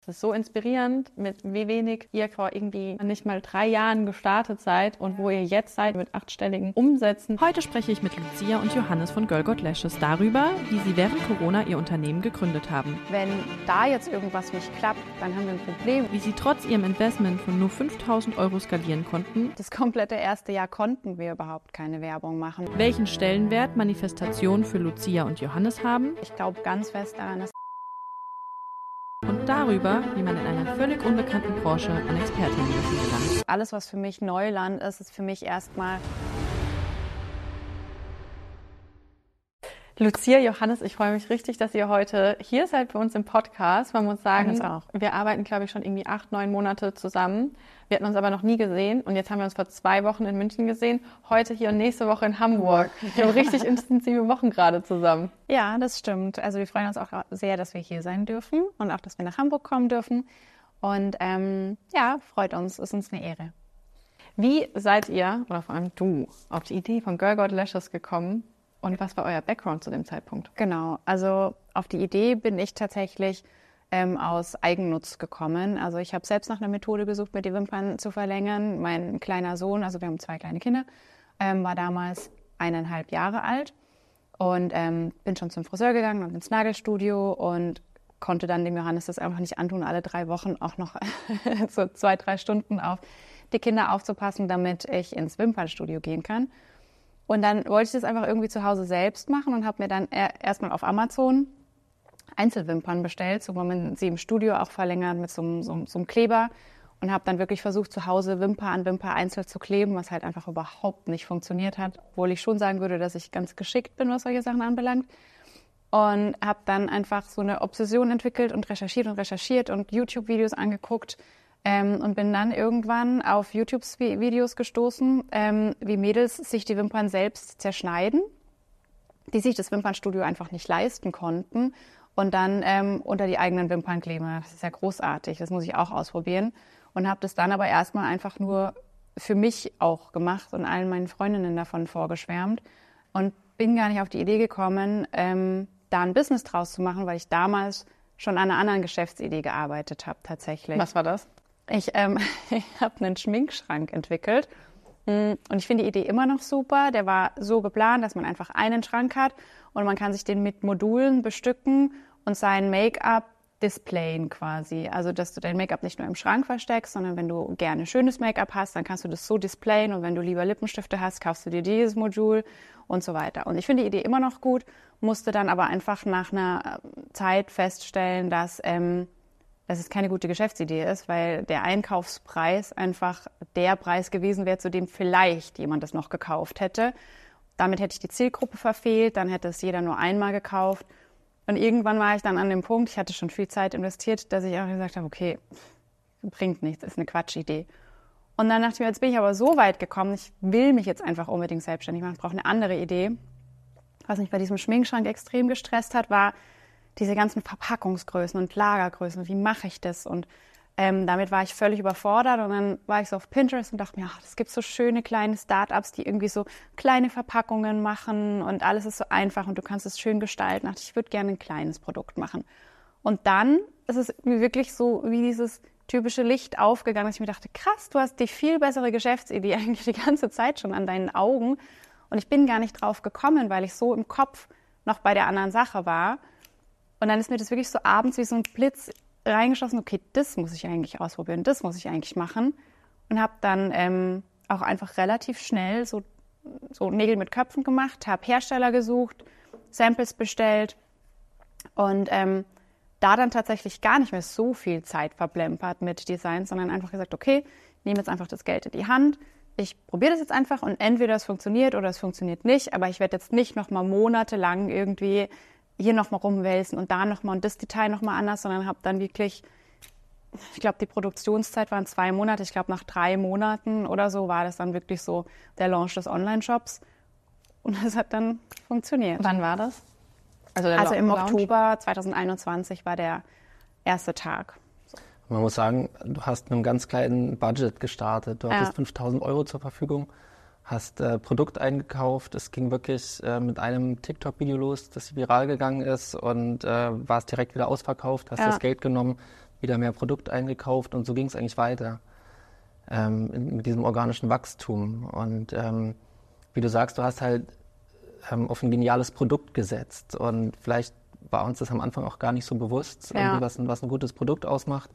Es ist so inspirierend, mit wie wenig ihr vor irgendwie nicht mal 3 Jahren gestartet seid und wo ihr jetzt seid mit 8-stelligen Umsätzen. Heute spreche ich mit Lucia und Johannes von Girl Got Lashes darüber, wie sie während Corona ihr Unternehmen gegründet haben. Wenn da jetzt irgendwas nicht klappt, dann haben wir ein Problem. Wie sie trotz ihrem Investment von nur 5.000 € skalieren konnten. Das komplette erste Jahr konnten wir überhaupt keine Werbung machen. Welchen Stellenwert Manifestationen für Lucia und Johannes haben. Ich glaube ganz fest daran, dass Und darüber, wie man in einer völlig unbekannten Branche an Expertinnenwissen gelangt. alles, was für mich Neuland ist, ist für mich erstmal... Lucia, Johannes, ich freue mich richtig, dass ihr heute hier seid bei uns im Podcast. Man muss sagen, Uns auch. wir arbeiten, glaube ich, schon irgendwie 8, 9 Monate zusammen. Wir hatten uns aber noch nie gesehen und jetzt haben wir uns vor 2 Wochen in München gesehen, heute hier und nächste Woche in Hamburg. Wir haben richtig intensive Wochen gerade zusammen. Ja, das stimmt. Also wir freuen uns auch sehr, dass wir hier sein dürfen und auch, dass wir nach Hamburg kommen dürfen. Und ja, freut uns, ist uns eine Ehre. Wie seid ihr, oder vor allem du, auf die Idee von Girl Got Lashes gekommen? Und was war euer Background zu dem Zeitpunkt? Genau, also auf die Idee bin ich tatsächlich aus Eigennutz gekommen. Also ich habe selbst nach einer Methode gesucht, mir die Wimpern zu verlängern. Mein kleiner Sohn, also wir haben 2 kleine Kinder, war damals 1,5 Jahre alt und bin schon zum Friseur gegangen und ins Nagelstudio und konnte dann dem Johannes das einfach nicht antun, alle 3 Wochen auch noch so 2, 3 Stunden auf die Kinder aufzupassen, damit ich ins Wimpernstudio gehen kann. Und dann wollte ich das einfach irgendwie zu Hause selbst machen und habe mir dann erstmal auf Amazon Einzelwimpern bestellt, so wo man sie im Studio auch verlängert mit so einem Kleber und habe dann wirklich versucht, zu Hause Wimper an Wimper einzeln zu kleben, was halt einfach überhaupt nicht funktioniert hat, obwohl ich schon sagen würde, dass ich ganz geschickt bin, was solche Sachen anbelangt. Und habe dann einfach so eine Obsession entwickelt und recherchiert und YouTube-Videos angeguckt. Und bin dann irgendwann auf YouTube-Videos gestoßen, wie Mädels sich die Wimpern selbst zerschneiden, die sich das Wimpernstudio einfach nicht leisten konnten und dann unter die eigenen Wimpern kleben. Das ist ja großartig, das muss ich auch ausprobieren. Und habe das dann aber erstmal einfach nur für mich auch gemacht und allen meinen Freundinnen davon vorgeschwärmt. Und bin gar nicht auf die Idee gekommen, da ein Business draus zu machen, weil ich damals schon an einer anderen Geschäftsidee gearbeitet habe tatsächlich. Was war das? Ich habe einen Schminkschrank entwickelt und ich finde die Idee immer noch super. Der war so geplant, dass man einfach einen Schrank hat und man kann sich den mit Modulen bestücken und sein Make-up displayen quasi. Also, dass du dein Make-up nicht nur im Schrank versteckst, sondern wenn du gerne schönes Make-up hast, dann kannst du das so displayen und wenn du lieber Lippenstifte hast, kaufst du dir dieses Modul und so weiter. Und ich finde die Idee immer noch gut, musste dann aber einfach nach einer Zeit feststellen, dass es keine gute Geschäftsidee ist, weil der Einkaufspreis einfach der Preis gewesen wäre, zu dem vielleicht jemand das noch gekauft hätte. Damit hätte ich die Zielgruppe verfehlt, dann hätte es jeder nur einmal gekauft. Und irgendwann war ich dann an dem Punkt, ich hatte schon viel Zeit investiert, dass ich auch gesagt habe, okay, bringt nichts, ist eine Quatschidee. Und dann dachte ich mir, jetzt bin ich aber so weit gekommen, ich will mich jetzt einfach unbedingt selbstständig machen, ich brauche eine andere Idee. Was mich bei diesem Schminkschrank extrem gestresst hat, war diese ganzen Verpackungsgrößen und Lagergrößen, wie mache ich das? Und damit war ich völlig überfordert und dann war ich so auf Pinterest und dachte mir, ach, es gibt so schöne kleine Startups, die irgendwie so kleine Verpackungen machen und alles ist so einfach und du kannst es schön gestalten. Ich dachte, ich würde gerne ein kleines Produkt machen. Und dann ist es mir wirklich so wie dieses typische Licht aufgegangen, dass ich mir dachte, krass, du hast die viel bessere Geschäftsidee eigentlich die ganze Zeit schon an deinen Augen und ich bin gar nicht drauf gekommen, weil ich so im Kopf noch bei der anderen Sache war. Und dann ist mir das wirklich so abends wie so ein Blitz reingeschossen, okay, das muss ich eigentlich ausprobieren, das muss ich eigentlich machen. Und habe dann auch einfach relativ schnell so Nägel mit Köpfen gemacht, habe Hersteller gesucht, Samples bestellt und da dann tatsächlich gar nicht mehr so viel Zeit verplempert mit Designs, sondern einfach gesagt, okay, ich nehme jetzt einfach das Geld in die Hand, ich probiere das jetzt einfach und entweder es funktioniert oder es funktioniert nicht, aber ich werde jetzt nicht noch mal monatelang irgendwie hier nochmal rumwälzen und da nochmal und das Detail nochmal anders, sondern habe dann wirklich, ich glaube, die Produktionszeit waren 2 Monate, ich glaube, nach 3 Monaten oder so war das dann wirklich so der Launch des Online-Shops und das hat dann funktioniert. Wann war das? Also im Oktober 2021 war der erste Tag. Man muss sagen, du hast mit einem ganz kleinen Budget gestartet. Du hattest 5.000 € zur Verfügung, hast Produkt eingekauft. Es ging wirklich mit einem TikTok-Video los, das viral gegangen ist und warst direkt wieder ausverkauft, hast das Geld genommen, wieder mehr Produkt eingekauft und so ging es eigentlich weiter mit diesem organischen Wachstum. Und wie du sagst, du hast halt auf ein geniales Produkt gesetzt und vielleicht war uns das am Anfang auch gar nicht so bewusst, was ein gutes Produkt ausmacht.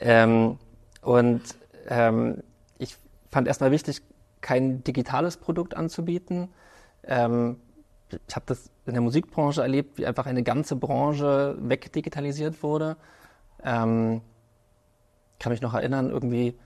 Ich fand erstmal wichtig, kein digitales Produkt anzubieten. Ich habe das in der Musikbranche erlebt, wie einfach eine ganze Branche wegdigitalisiert wurde. Kann mich noch erinnern, irgendwie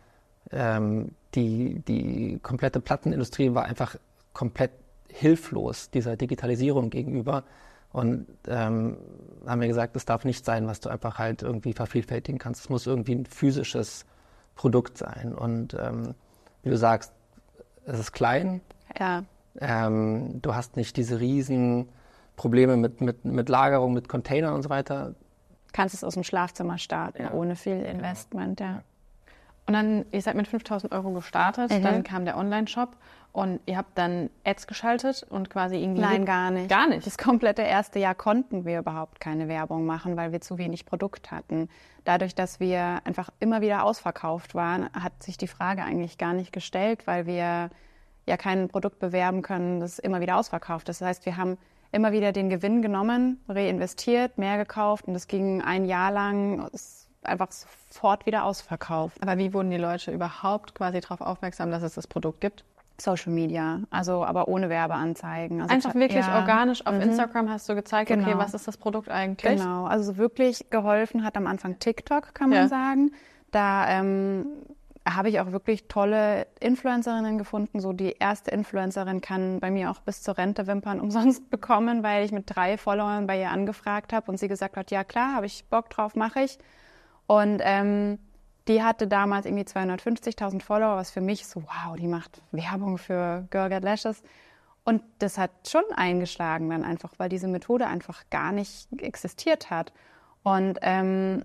die komplette Plattenindustrie war einfach komplett hilflos dieser Digitalisierung gegenüber. Und haben wir gesagt, das darf nicht sein, was du einfach halt irgendwie vervielfältigen kannst. Es muss irgendwie ein physisches Produkt sein. Und wie du sagst, es ist klein. Ja. Du hast nicht diese riesen Probleme mit Lagerung, mit Containern und so weiter. Kannst es aus dem Schlafzimmer starten, ohne viel Investment, ja. Und dann, ihr seid mit 5.000 Euro gestartet, dann kam der Online-Shop und ihr habt dann Ads geschaltet und quasi irgendwie... Nein, gar nicht. Gar nicht? Das komplette erste Jahr konnten wir überhaupt keine Werbung machen, weil wir zu wenig Produkt hatten. Dadurch, dass wir einfach immer wieder ausverkauft waren, hat sich die Frage eigentlich gar nicht gestellt, weil wir ja kein Produkt bewerben können, das immer wieder ausverkauft ist. Das heißt, wir haben immer wieder den Gewinn genommen, reinvestiert, mehr gekauft und das ging ein Jahr lang... einfach sofort wieder ausverkauft. Aber wie wurden die Leute überhaupt quasi darauf aufmerksam, dass es das Produkt gibt? Social Media, also aber ohne Werbeanzeigen. Also einfach wirklich organisch auf Instagram hast du gezeigt, okay, was ist das Produkt eigentlich? Genau, also wirklich geholfen hat am Anfang TikTok, kann man sagen. Da habe ich auch wirklich tolle Influencerinnen gefunden. So die erste Influencerin kann bei mir auch bis zur Rente Wimpern umsonst bekommen, weil ich mit 3 Followern bei ihr angefragt habe und sie gesagt hat, ja klar, habe ich Bock drauf, mache ich. Und die hatte damals irgendwie 250.000 Follower, was für mich so, wow, die macht Werbung für Girl Get Lashes. Und das hat schon eingeschlagen dann einfach, weil diese Methode einfach gar nicht existiert hat. Und dann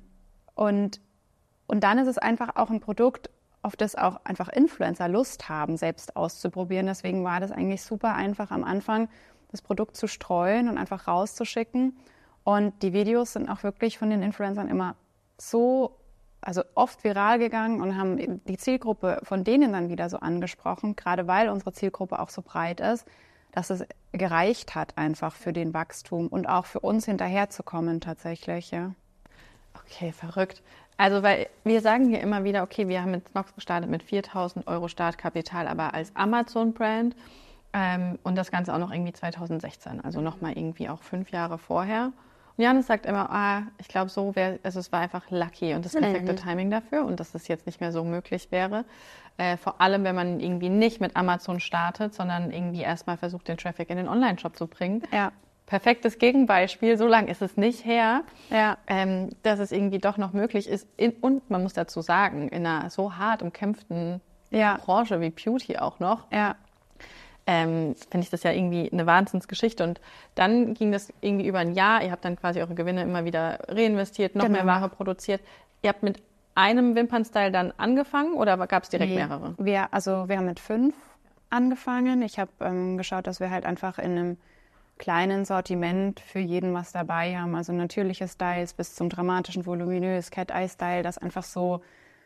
ist es einfach auch ein Produkt, auf das auch einfach Influencer Lust haben, selbst auszuprobieren. Deswegen war das eigentlich super einfach am Anfang, das Produkt zu streuen und einfach rauszuschicken. Und die Videos sind auch wirklich von den Influencern immer also oft viral gegangen und haben die Zielgruppe von denen dann wieder so angesprochen, gerade weil unsere Zielgruppe auch so breit ist, dass es gereicht hat einfach für den Wachstum und auch für uns hinterherzukommen tatsächlich, ja. Okay, verrückt. Also, weil wir sagen hier immer wieder, okay, wir haben mit Snox gestartet mit 4.000 Euro Startkapital, aber als Amazon-Brand und das Ganze auch noch irgendwie 2016, also nochmal irgendwie auch 5 Jahre vorher. Und Janis sagt immer, ich glaube, es war einfach lucky und das perfekte Timing dafür und dass es jetzt nicht mehr so möglich wäre. Vor allem, wenn man irgendwie nicht mit Amazon startet, sondern irgendwie erstmal versucht, den Traffic in den Online-Shop zu bringen. Ja. Perfektes Gegenbeispiel, so lange ist es nicht her, dass es irgendwie doch noch möglich ist. Und man muss dazu sagen, in einer so hart umkämpften Branche wie Beauty auch noch, finde ich das ja irgendwie eine Wahnsinnsgeschichte. Und dann ging das irgendwie über ein Jahr. Ihr habt dann quasi eure Gewinne immer wieder reinvestiert, noch mehr Ware produziert. Ihr habt mit einem Wimpernstyle dann angefangen oder gab es direkt mehrere? Wir haben mit 5 angefangen. Ich habe geschaut, dass wir halt einfach in einem kleinen Sortiment für jeden was dabei haben. Also natürliche Styles bis zum dramatischen, voluminös, Cat-Eye-Style, das einfach so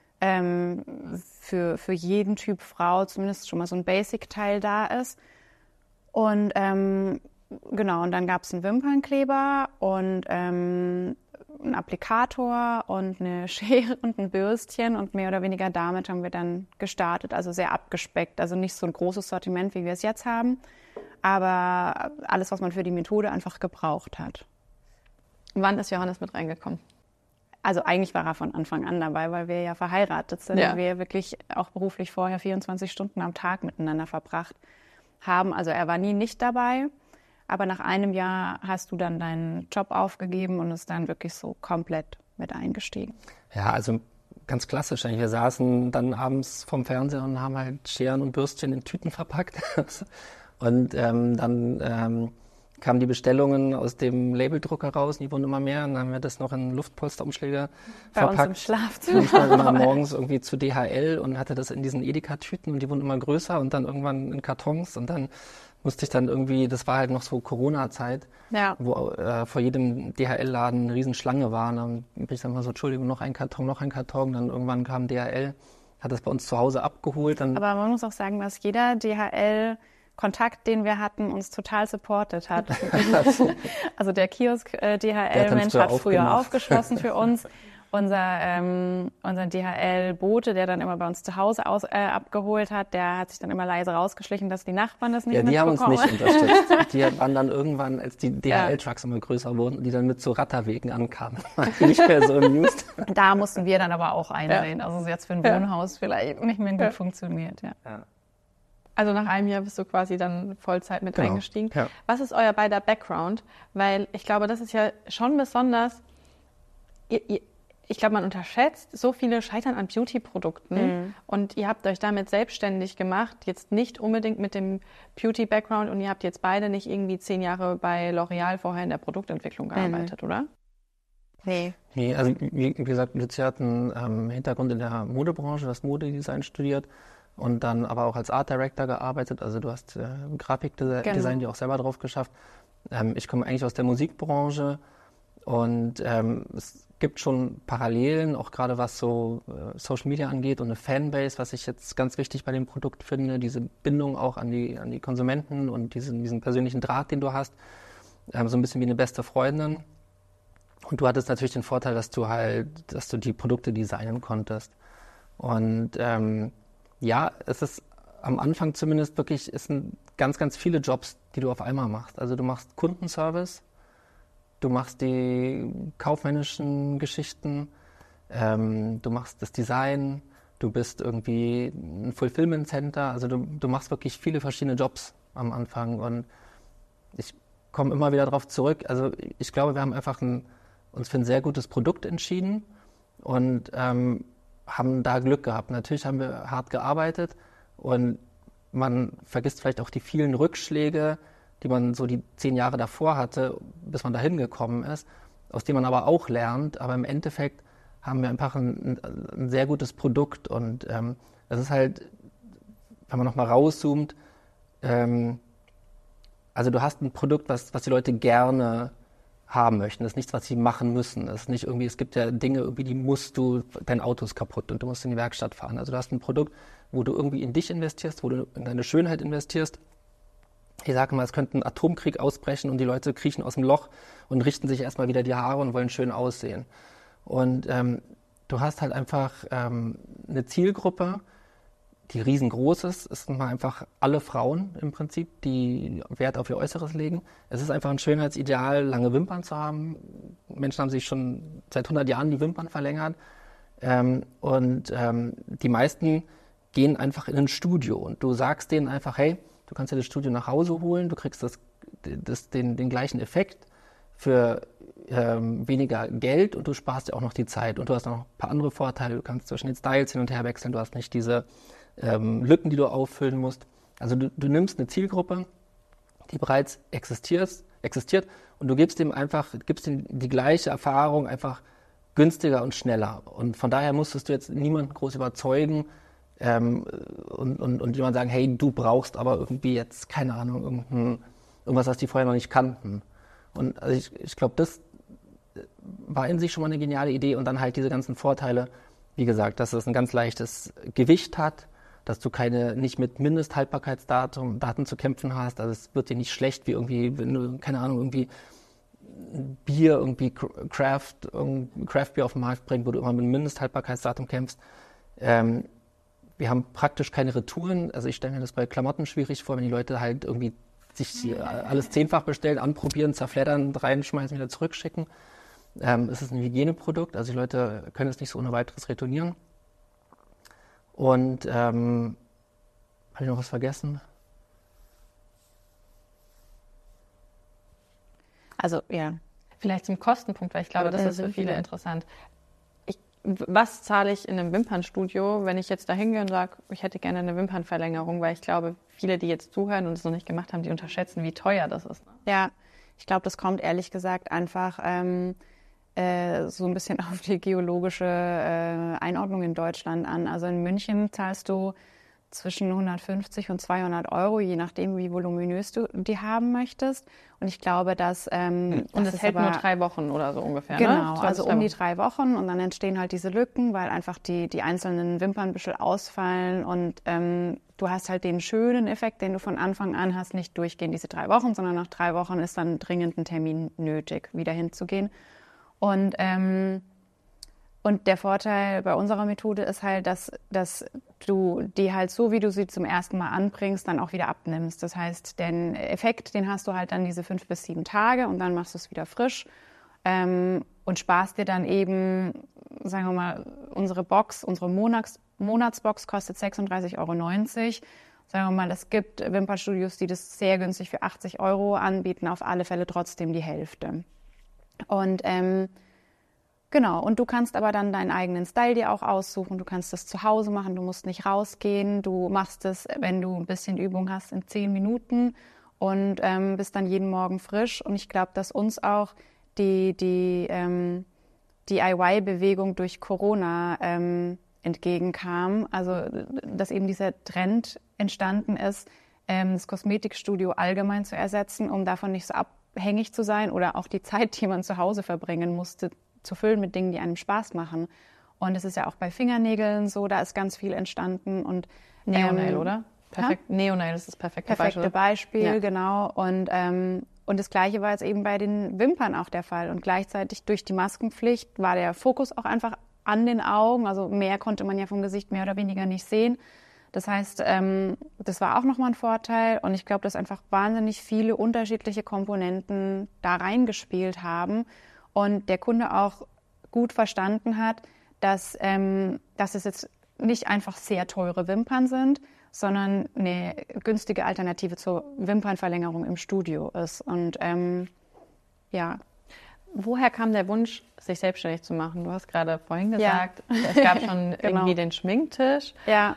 für jeden Typ Frau zumindest schon mal so ein Basic-Teil da ist. Und genau, und dann gab es einen Wimpernkleber und einen Applikator und eine Schere und ein Bürstchen und mehr oder weniger damit haben wir dann gestartet, also sehr abgespeckt, also nicht so ein großes Sortiment, wie wir es jetzt haben, aber alles, was man für die Methode einfach gebraucht hat. Wann ist Johannes mit reingekommen? Also eigentlich war er von Anfang an dabei, weil wir ja verheiratet sind und wir wirklich auch beruflich vorher 24 Stunden am Tag miteinander verbracht haben. Also er war nie nicht dabei, aber nach einem Jahr hast du dann deinen Job aufgegeben und ist dann wirklich so komplett mit eingestiegen. Ja, also ganz klassisch. Wir saßen dann abends vorm Fernseher und haben halt Scheren und Bürstchen in Tüten verpackt. Und dann kamen die Bestellungen aus dem Labeldrucker raus, die wurden immer mehr. Und dann haben wir das noch in Luftpolsterumschläge verpackt. Bei uns im Schlafzimmer. Ich war immer morgens irgendwie zu DHL und hatte das in diesen Edeka-Tüten und die wurden immer größer und dann irgendwann in Kartons und dann musste ich dann irgendwie, das war halt noch so Corona-Zeit, wo vor jedem DHL-Laden eine riesen Schlange war. Und dann bin ich dann mal so, Entschuldigung, noch ein Karton. Dann irgendwann kam DHL, hat das bei uns zu Hause abgeholt. Dann Aber man muss auch sagen, dass jeder DHL-Kontakt, den wir hatten, uns total supportet hat. Also der Kiosk-DHL-Mensch hat früher aufgeschlossen für uns. Unser DHL-Bote, der dann immer bei uns zu Hause abgeholt hat, der hat sich dann immer leise rausgeschlichen, dass die Nachbarn das nicht mitbekommen. Ja, die haben uns nicht unterstützt. Die waren dann irgendwann, als die DHL-Trucks immer größer wurden, die dann mit so Ratterwegen ankamen, waren die nicht mehr so amused. Da mussten wir dann aber auch einsehen. Also es jetzt für ein Wohnhaus vielleicht nicht mehr gut funktioniert. Ja. Also nach einem Jahr bist du quasi dann Vollzeit mit eingestiegen. Ja. Was ist euer beider Background? Weil ich glaube, das ist ja schon besonders... Ich glaube, man unterschätzt, so viele scheitern an Beauty-Produkten und ihr habt euch damit selbstständig gemacht, jetzt nicht unbedingt mit dem Beauty-Background und ihr habt jetzt beide nicht irgendwie 10 Jahre bei L'Oreal vorher in der Produktentwicklung gearbeitet, oder? Nee. Nee, also wie gesagt, Lucia hat einen Hintergrund in der Modebranche, du hast Modedesign studiert und dann aber auch als Art Director gearbeitet, also du hast Grafikdesign dir auch selber drauf geschafft. Ich komme eigentlich aus der Musikbranche und es gibt schon Parallelen, auch gerade was so Social Media angeht und eine Fanbase, was ich jetzt ganz wichtig bei dem Produkt finde, diese Bindung auch an die Konsumenten und diesen persönlichen Draht, den du hast, so ein bisschen wie eine beste Freundin. Und du hattest natürlich den Vorteil, dass du die Produkte designen konntest. Und es ist am Anfang zumindest wirklich, es sind ganz, ganz viele Jobs, die du auf einmal machst. Also du machst Kundenservice, du machst die kaufmännischen Geschichten, du machst das Design, du bist irgendwie ein Fulfillment Center, also du machst wirklich viele verschiedene Jobs am Anfang und ich komme immer wieder darauf zurück. Also ich glaube, wir haben einfach uns für ein sehr gutes Produkt entschieden und haben da Glück gehabt. Natürlich haben wir hart gearbeitet und man vergisst vielleicht auch die vielen Rückschläge, die man so die 10 Jahre davor hatte, bis man dahin gekommen ist, aus denen man aber auch lernt. Aber im Endeffekt haben wir einfach ein sehr gutes Produkt und es ist halt, wenn man nochmal rauszoomt, also du hast ein Produkt, was die Leute gerne haben möchten. Das ist nichts, was sie machen müssen. Das ist nicht irgendwie, es gibt ja Dinge, irgendwie, dein Auto ist kaputt und du musst in die Werkstatt fahren. Also du hast ein Produkt, wo du irgendwie in dich investierst, wo du in deine Schönheit investierst. Ich sage mal, es könnte ein Atomkrieg ausbrechen und die Leute kriechen aus dem Loch und richten sich erstmal wieder die Haare und wollen schön aussehen. Und du hast halt einfach eine Zielgruppe, die riesengroß ist. Es sind mal einfach alle Frauen im Prinzip, die Wert auf ihr Äußeres legen. Es ist einfach ein Schönheitsideal, lange Wimpern zu haben. Menschen haben sich schon seit 100 Jahren die Wimpern verlängert. Die meisten gehen einfach in ein Studio und du sagst denen einfach, hey, du kannst dir das Studio nach Hause holen, du kriegst den gleichen Effekt für weniger Geld und du sparst dir auch noch die Zeit. Und du hast noch ein paar andere Vorteile, du kannst zwischen den Styles hin und her wechseln, du hast nicht diese Lücken, die du auffüllen musst. Also du nimmst eine Zielgruppe, die bereits existiert und du gibst ihm die gleiche Erfahrung, einfach günstiger und schneller. Und von daher musstest du jetzt niemanden groß überzeugen, und jemand sagen, hey, du brauchst aber irgendwie jetzt, keine Ahnung, irgendwas, was die vorher noch nicht kannten. Und also ich glaube, das war in sich schon mal eine geniale Idee und dann halt diese ganzen Vorteile, wie gesagt, dass es ein ganz leichtes Gewicht hat, dass du nicht mit Mindesthaltbarkeitsdaten zu kämpfen hast, also es wird dir nicht schlecht, wie irgendwie, wenn du, keine Ahnung, irgendwie Bier, irgendwie Craft Beer auf den Markt bringt, wo du immer mit einem Mindesthaltbarkeitsdatum kämpfst. Wir haben praktisch keine Retouren. Also ich stelle mir das bei Klamotten schwierig vor, wenn die Leute halt irgendwie sich alles 10-fach bestellen, anprobieren, zerfleddern, reinschmeißen, wieder zurückschicken. Es ist ein Hygieneprodukt, also die Leute können es nicht so ohne weiteres retournieren. Und habe ich noch was vergessen? Also ja. Vielleicht zum Kostenpunkt, weil ich glaube, das ist für viele interessant. Was zahle ich in einem Wimpernstudio, wenn ich jetzt da hingehe und sage, ich hätte gerne eine Wimpernverlängerung, weil ich glaube, viele, die jetzt zuhören und es noch nicht gemacht haben, die unterschätzen, wie teuer das ist. Ja, ich glaube, das kommt ehrlich gesagt einfach so ein bisschen auf die geologische Einordnung in Deutschland an. Also in München zahlst du zwischen 150 und 200 Euro, je nachdem, wie voluminös du die haben möchtest. Und ich glaube, dass... und das hält nur 3 Wochen oder so ungefähr, genau, ne? also um die 3 Wochen. Und dann entstehen halt diese Lücken, weil einfach die einzelnen Wimpern ein bisschen ausfallen. Und du hast halt den schönen Effekt, den du von Anfang an hast, nicht durchgehend diese 3 Wochen, sondern nach 3 Wochen ist dann dringend ein Termin nötig, wieder hinzugehen. Und der Vorteil bei unserer Methode ist halt, dass du die halt so, wie du sie zum ersten Mal anbringst, dann auch wieder abnimmst. Das heißt, den Effekt, den hast du halt dann diese 5 bis 7 Tage und dann machst du es wieder frisch und sparst dir dann eben, sagen wir mal, unsere Monatsbox kostet 36,90 Euro. Sagen wir mal, es gibt Wimpernstudios, die das sehr günstig für 80 Euro anbieten, auf alle Fälle trotzdem die Hälfte. Und genau, und du kannst aber dann deinen eigenen Style dir auch aussuchen. Du kannst das zu Hause machen, du musst nicht rausgehen. Du machst es, wenn du ein bisschen Übung hast, in 10 Minuten und bist dann jeden Morgen frisch. Und ich glaube, dass uns auch die DIY-Bewegung durch Corona entgegenkam. Also, dass eben dieser Trend entstanden ist, das Kosmetikstudio allgemein zu ersetzen, um davon nicht so abhängig zu sein oder auch die Zeit, die man zu Hause verbringen musste, zu füllen mit Dingen, die einem Spaß machen. Und es ist ja auch bei Fingernägeln so, da ist ganz viel entstanden. Und Neonail, oder? Perfekt. Neonail ist das perfekte Beispiel, ja. Genau. Und das Gleiche war jetzt eben bei den Wimpern auch der Fall. Und gleichzeitig durch die Maskenpflicht war der Fokus auch einfach an den Augen. Also mehr konnte man ja vom Gesicht mehr oder weniger nicht sehen. Das heißt, das war auch nochmal ein Vorteil. Und ich glaube, dass einfach wahnsinnig viele unterschiedliche Komponenten da reingespielt haben. Und der Kunde auch gut verstanden hat, dass es jetzt nicht einfach sehr teure Wimpern sind, sondern eine günstige Alternative zur Wimpernverlängerung im Studio ist. Und ja. Woher kam der Wunsch, sich selbstständig zu machen? Du hast gerade vorhin gesagt, es gab schon irgendwie den Schminktisch. Ja.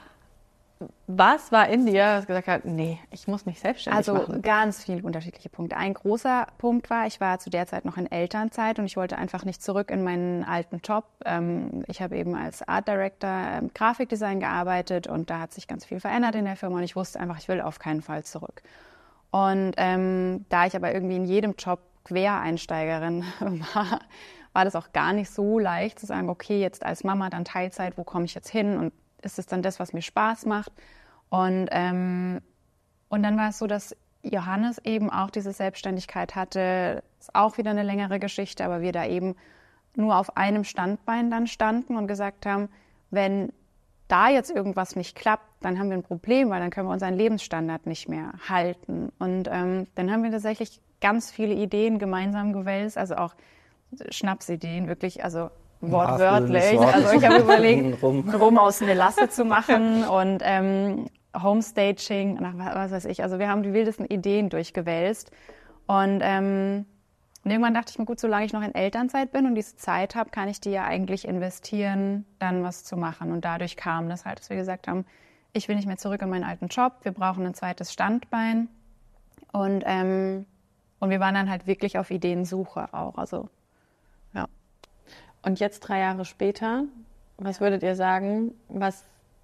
Was war in dir, das gesagt hat, nee, ich muss mich selbstständig machen? Also ganz viele unterschiedliche Punkte. Ein großer Punkt war, ich war zu der Zeit noch in Elternzeit und ich wollte einfach nicht zurück in meinen alten Job. Ich habe eben als Art Director Grafikdesign gearbeitet und da hat sich ganz viel verändert in der Firma und ich wusste einfach, ich will auf keinen Fall zurück. Und da ich aber irgendwie in jedem Job Quereinsteigerin war das auch gar nicht so leicht zu sagen, okay, jetzt als Mama dann Teilzeit, wo komme ich jetzt hin und ist es dann das, was mir Spaß macht? Und dann war es so, dass Johannes eben auch diese Selbstständigkeit hatte. Ist auch wieder eine längere Geschichte, aber wir da eben nur auf einem Standbein dann standen und gesagt haben, wenn da jetzt irgendwas nicht klappt, dann haben wir ein Problem, weil dann können wir unseren Lebensstandard nicht mehr halten. Und dann haben wir tatsächlich ganz viele Ideen gemeinsam gewälzt, also auch Schnapsideen, wirklich, also wortwörtlich. Also ich habe überlegt, Rum aus Melasse zu machen und Homestaging, was weiß ich. Also wir haben die wildesten Ideen durchgewälzt. Und irgendwann dachte ich mir, gut, solange ich noch in Elternzeit bin und diese Zeit habe, kann ich die ja eigentlich investieren, dann was zu machen. Und dadurch kam das halt, dass wir gesagt haben, ich will nicht mehr zurück in meinen alten Job, wir brauchen ein zweites Standbein. Und wir waren dann halt wirklich auf Ideensuche auch. Also, ja. Und jetzt 3 Jahre später, was würdet ihr sagen, was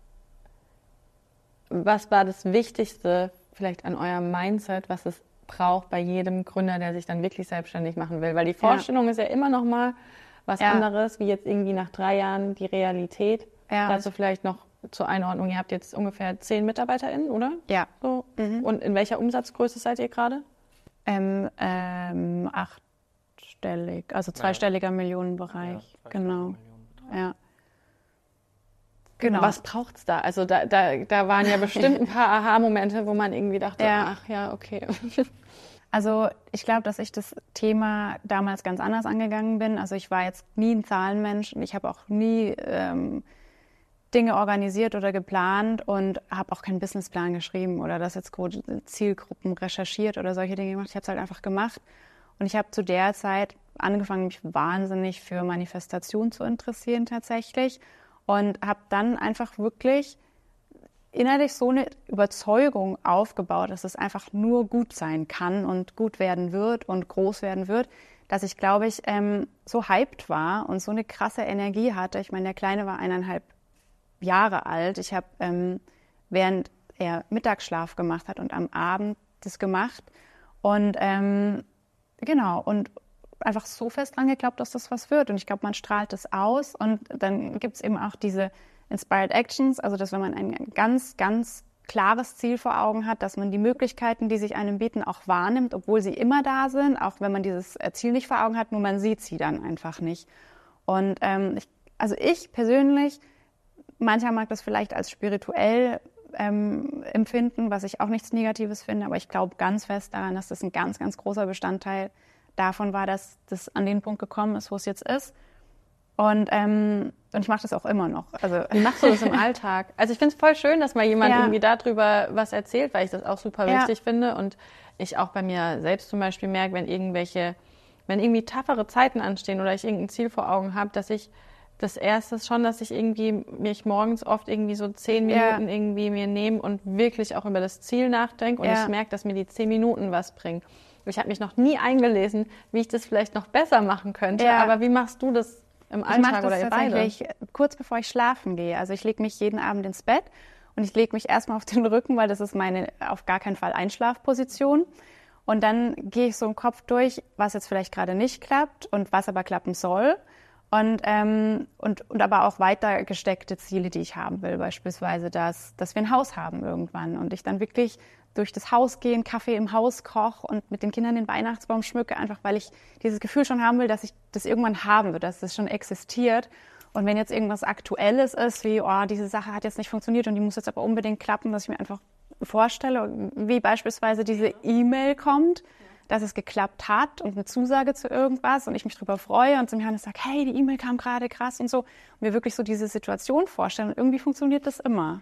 war das Wichtigste vielleicht an eurem Mindset, was es braucht bei jedem Gründer, der sich dann wirklich selbstständig machen will? Weil die Vorstellung ist ja immer noch mal was anderes, wie jetzt irgendwie nach 3 Jahren die Realität. Ja. Dazu vielleicht noch zur Einordnung, ihr habt jetzt ungefähr 10 MitarbeiterInnen, oder? Ja. So. Mhm. Und in welcher Umsatzgröße seid ihr gerade? 8-stellig, also zweistelliger Millionenbereich, ja, genau. Ja. Genau. Was braucht's da? Also da waren ja bestimmt ein paar Aha-Momente, wo man irgendwie dachte, ach ja, okay. Also ich glaube, dass ich das Thema damals ganz anders angegangen bin. Also ich war jetzt nie ein Zahlenmensch und ich habe auch nie Dinge organisiert oder geplant und habe auch keinen Businessplan geschrieben oder das jetzt Zielgruppen recherchiert oder solche Dinge gemacht. Ich habe es halt einfach gemacht und ich habe zu der Zeit angefangen, mich wahnsinnig für Manifestation zu interessieren tatsächlich und habe dann einfach wirklich innerlich so eine Überzeugung aufgebaut, dass es einfach nur gut sein kann und gut werden wird und groß werden wird, dass ich, glaube ich, so hyped war und so eine krasse Energie hatte. Ich meine, der Kleine war 1,5 Jahre alt. Ich habe während er Mittagsschlaf gemacht hat und am Abend das gemacht. Und genau, und einfach so fest dran geglaubt, dass das was wird. Und ich glaube, man strahlt das aus. Und dann gibt es eben auch diese Inspired Actions, also dass wenn man ein ganz, ganz klares Ziel vor Augen hat, dass man die Möglichkeiten, die sich einem bieten, auch wahrnimmt, obwohl sie immer da sind, auch wenn man dieses Ziel nicht vor Augen hat, nur man sieht sie dann einfach nicht. Und ich persönlich, mancher mag das vielleicht als spirituell empfinden, was ich auch nichts Negatives finde, aber ich glaube ganz fest daran, dass das ein ganz, ganz großer Bestandteil davon war, dass das an den Punkt gekommen ist, wo es jetzt ist. Und ich mache das auch immer noch. Also, wie machst du das im Alltag? Also ich finde es voll schön, dass mal jemand irgendwie darüber was erzählt, weil ich das auch super wichtig finde. Und ich auch bei mir selbst zum Beispiel merke, wenn irgendwie toughere Zeiten anstehen oder ich irgendein Ziel vor Augen habe, dass ich das Erste ist schon, dass ich irgendwie mich morgens oft irgendwie so 10 Minuten irgendwie mir nehme und wirklich auch über das Ziel nachdenke. Und ich merke, dass mir die 10 Minuten was bringen. Ich habe mich noch nie eingelesen, wie ich das vielleicht noch besser machen könnte. Ja. Aber wie machst du das im Alltag oder ihr beide? Ich mache das kurz bevor ich schlafen gehe. Also ich lege mich jeden Abend ins Bett und ich lege mich erstmal auf den Rücken, weil das ist meine auf gar keinen Fall Einschlafposition. Und dann gehe ich so im Kopf durch, was jetzt vielleicht gerade nicht klappt und was aber klappen soll. Und aber auch weiter gesteckte Ziele, die ich haben will. Beispielsweise, dass wir ein Haus haben irgendwann und ich dann wirklich durch das Haus gehe, einen Kaffee im Haus koche und mit den Kindern den Weihnachtsbaum schmücke, einfach weil ich dieses Gefühl schon haben will, dass ich das irgendwann haben will, dass das schon existiert. Und wenn jetzt irgendwas Aktuelles ist, wie, diese Sache hat jetzt nicht funktioniert und die muss jetzt aber unbedingt klappen, dass ich mir einfach vorstelle, wie beispielsweise diese E-Mail kommt, dass es geklappt hat und eine Zusage zu irgendwas und ich mich darüber freue und zum Johannes sage, hey, die E-Mail kam gerade, krass und so. Und mir wirklich so diese Situation vorstellen und irgendwie funktioniert das immer.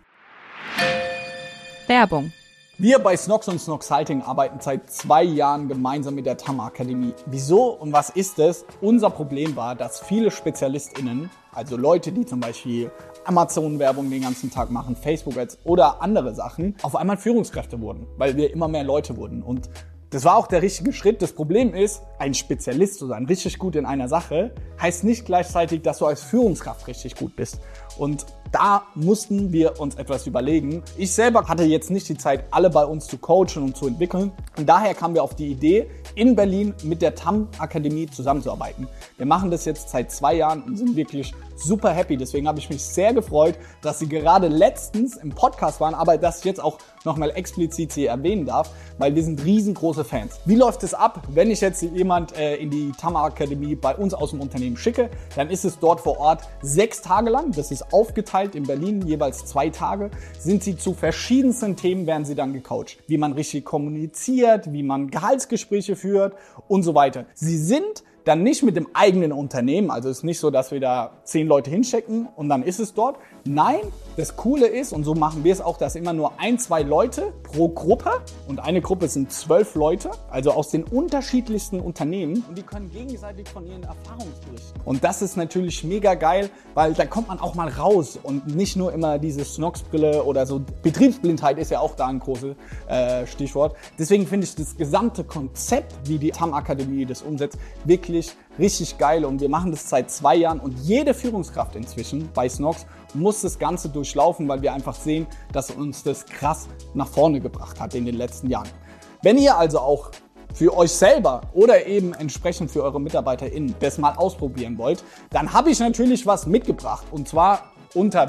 Werbung. Wir bei Snox und Snoxhalting arbeiten seit 2 Jahren gemeinsam mit der TAM Akademie. Wieso und was ist es? Unser Problem war, dass viele SpezialistInnen, also Leute, die zum Beispiel Amazon-Werbung den ganzen Tag machen, Facebook-Ads oder andere Sachen, auf einmal Führungskräfte wurden, weil wir immer mehr Leute wurden. Und das war auch der richtige Schritt. Das Problem ist, ein Spezialist zu sein, richtig gut in einer Sache, heißt nicht gleichzeitig, dass du als Führungskraft richtig gut bist. Und da mussten wir uns etwas überlegen. Ich selber hatte jetzt nicht die Zeit, alle bei uns zu coachen und zu entwickeln. Und daher kamen wir auf die Idee, in Berlin mit der TAM Akademie zusammenzuarbeiten. Wir machen das jetzt seit 2 Jahren und sind wirklich super happy. Deswegen habe ich mich sehr gefreut, dass Sie gerade letztens im Podcast waren, aber dass ich jetzt auch nochmal explizit hier erwähnen darf, weil wir sind riesengroße Fans. Wie läuft es ab, wenn ich jetzt jemand in die TAM Akademie bei uns aus dem Unternehmen schicke? Dann ist es dort vor Ort 6 Tage lang. Das ist aufgeteilt in Berlin, jeweils 2 Tage. Sind Sie zu verschiedensten Themen, werden Sie dann gecoacht. Wie man richtig kommuniziert, wie man Gehaltsgespräche führt und so weiter. Sie sind dann nicht mit dem eigenen Unternehmen, also es ist nicht so, dass wir da 10 Leute hinschicken und dann ist es dort. Nein, das Coole ist, und so machen wir es auch, dass immer nur 1, 2 Leute pro Gruppe, und eine Gruppe sind 12 Leute, also aus den unterschiedlichsten Unternehmen, und die können gegenseitig von ihren Erfahrungen berichten. Und das ist natürlich mega geil, weil da kommt man auch mal raus und nicht nur immer diese Snox-Brille oder so. Betriebsblindheit ist ja auch da ein großes Stichwort. Deswegen finde ich das gesamte Konzept, wie die TAM Akademie das umsetzt, wirklich richtig geil, und wir machen das seit 2 Jahren und jede Führungskraft inzwischen bei Snox muss das Ganze durchlaufen, weil wir einfach sehen, dass uns das krass nach vorne gebracht hat in den letzten Jahren. Wenn ihr also auch für euch selber oder eben entsprechend für eure MitarbeiterInnen das mal ausprobieren wollt, dann habe ich natürlich was mitgebracht, und zwar unter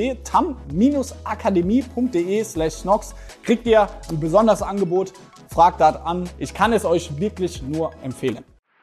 www.tam-akademie.de/Snox kriegt ihr ein besonderes Angebot. Fragt dort an. Ich kann es euch wirklich nur empfehlen.